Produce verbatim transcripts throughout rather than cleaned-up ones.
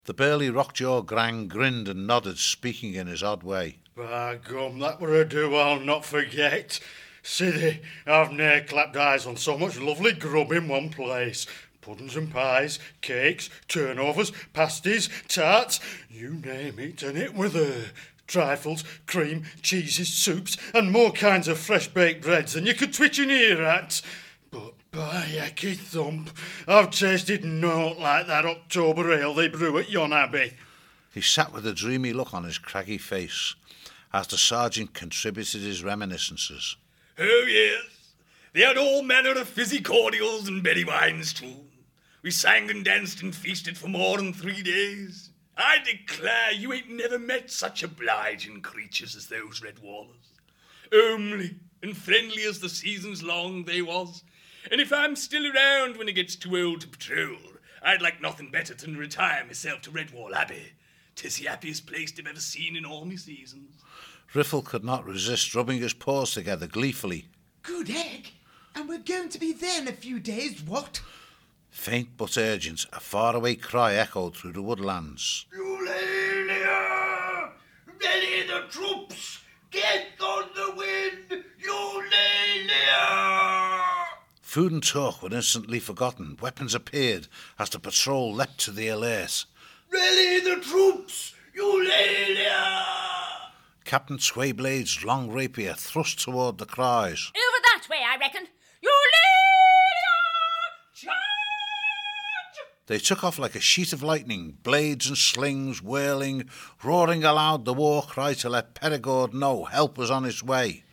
The burly Rockjaw Grang grinned and nodded, speaking in his odd way. By gum, that were a do I'll not forget. Sithee, I've ne'er clapped eyes on so much lovely grub in one place. Puddings and pies, cakes, turnovers, pasties, tarts, you name it, and it were there. Trifles, cream, cheeses, soups, and more kinds of fresh-baked breads than you could twitch an ear at. But by hecky thump, I've tasted naught like that October ale they brew at yon abbey. He sat with a dreamy look on his craggy face as the sergeant contributed his reminiscences. Oh, yes. They had all manner of fizzy cordials and berry wines, too. We sang and danced and feasted for more than three days. I declare you ain't never met such obliging creatures as those Redwallers. Homely and friendly as the season's long they was. And if I'm still around when it gets too old to patrol, I'd like nothing better than retire myself to Redwall Abbey. 'Tis the happiest place I've ever seen in all my seasons. Riffle could not resist rubbing his paws together gleefully. Good egg! And we're going to be there in a few days, what? Faint but urgent, a faraway cry echoed through the woodlands. Eulalia! Ready the troops! Get on the wind! Eulalia! Food and talk were instantly forgotten. Weapons appeared as the patrol leapt to the alert. Ready the troops! Eulalia! Captain Swayblade's long rapier thrust toward the cries. Over that way, I reckon. Eulalia! Charge! They took off like a sheet of lightning, blades and slings whirling, roaring aloud the war cry to let Perigord know help was on its way.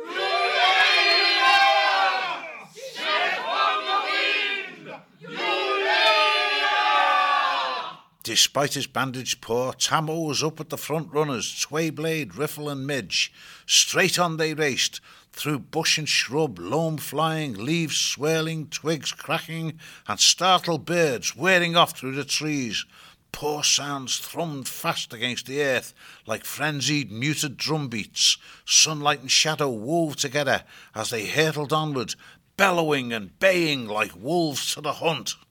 Despite his bandaged paw, Tammo was up at the front runners, Swayblade, Riffle and Midge. Straight on they raced, through bush and shrub, loam flying, leaves swirling, twigs cracking, and startled birds whirring off through the trees. Poor sounds thrummed fast against the earth like frenzied, muted drumbeats. Sunlight and shadow wove together as they hurtled onward, bellowing and baying like wolves to the hunt.